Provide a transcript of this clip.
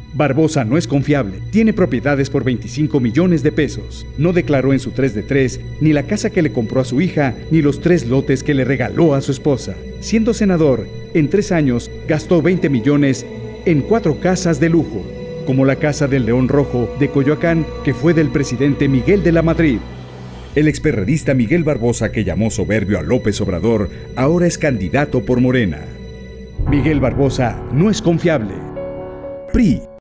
Barbosa no es confiable, tiene propiedades por 25 millones de pesos. No declaró en su 3 de 3 ni la casa que le compró a su hija, ni los 3 lotes que le regaló a su esposa. Siendo senador, en 3 años gastó 20 millones en 4 casas de lujo, como la Casa del León Rojo de Coyoacán, que fue del presidente Miguel de la Madrid. El experredista Miguel Barbosa, que llamó soberbio a López Obrador, ahora es candidato por Morena. Miguel Barbosa no es confiable. PRI.